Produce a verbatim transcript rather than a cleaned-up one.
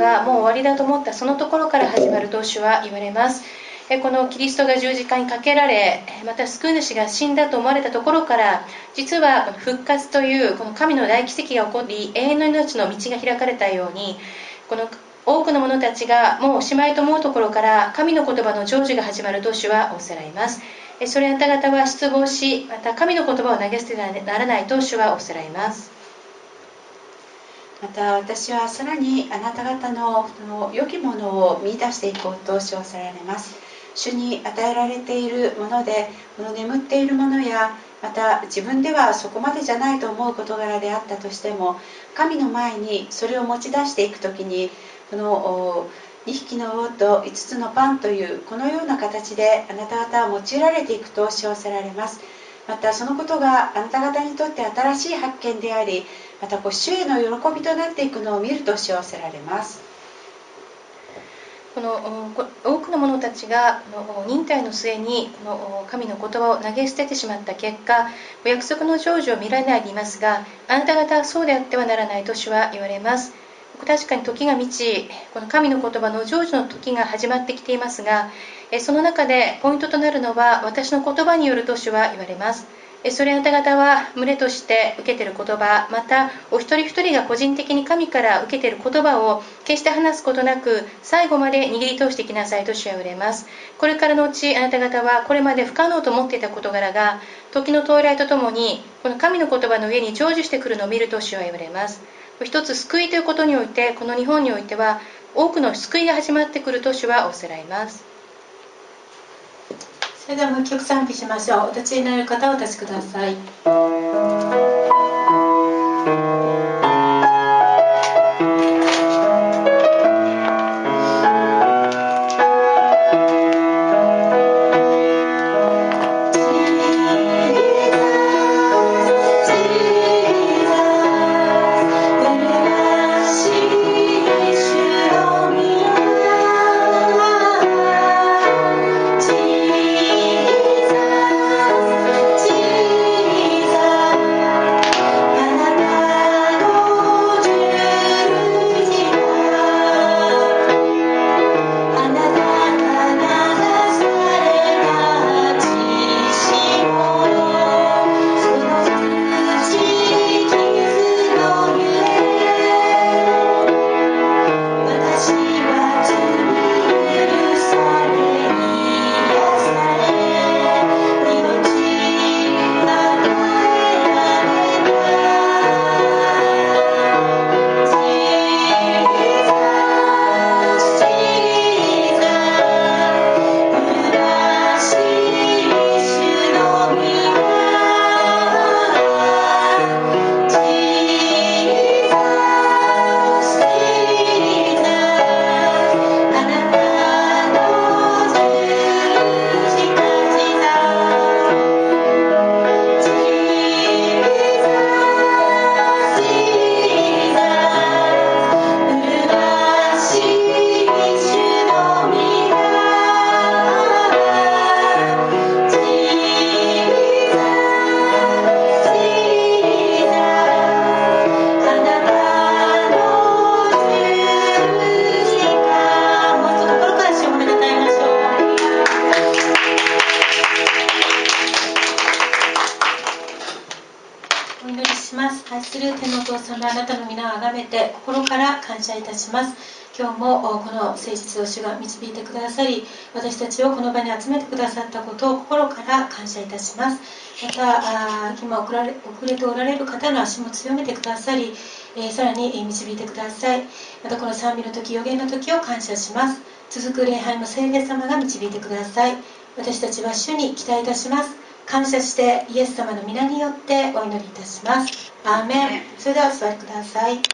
がもう終わりだと思ったそのところから始まると主は言われます。このキリストが十字架にかけられ、また救い主が死んだと思われたところから、実は復活というこの神の大奇跡が起こり、永遠の命の道が開かれたように、この多くの者たちがもうおしまいと思うところから神の言葉の成就が始まると主は仰せられます。それあなた方は失望し、また神の言葉を投げ捨てならないと主は仰せられます。 また私はさらにあなた方のその良きものを見出していこうと称されます。主に与えられているもので、この眠っているものや、また自分ではそこまでじゃないと思う事柄であったとしても、神の前にそれを持ち出していくときに、このにひきの魚といつつのパンというこのような形であなた方は用いられていくと称せられます。またそのことがあなた方にとって新しい発見であり、また主への喜びとなっていくのを見ると称せられます。 この多くの者たちがこの忍耐の末にこの神の言葉を投げ捨ててしまった結果、お約束の成就を見られないでいますが、あなた方はそうであってはならないと主は言われます。確かに時が満ち、この神の言葉の成就の時が始まってきていますが、その中でポイントとなるのは私の言葉によると主は言われます。それあなた方は群れとして受けている言葉、またお一人一人が個人的に神から受けている言葉を決して話すことなく、最後まで握り通してきなさいと主は言われます。これからのうちあなた方はこれまで不可能と思っていた事柄が、時の到来とともにこの神の言葉の上に成就してくるのを見ると主は言われます。一つ救いということにおいて、この日本においては多くの救いが始まってくると主は仰せられます。 それではもう一曲賛美しましょう。お立ちになる方はお立ちください。あなたの皆をあがめて心から感謝いたします。今日もこの誠実を主が導いてくださり、私たちをこの場に集めてくださったことを心から感謝いたします。また今遅れておられる方の足も強めてくださり、えー、さらに導いてください。またこの賛美の時、予言の時を感謝します。続く礼拝も聖霊様が導いてください。私たちは主に期待いたします。感謝してイエス様の皆によってお祈りいたします。アーメン。それではお座りください。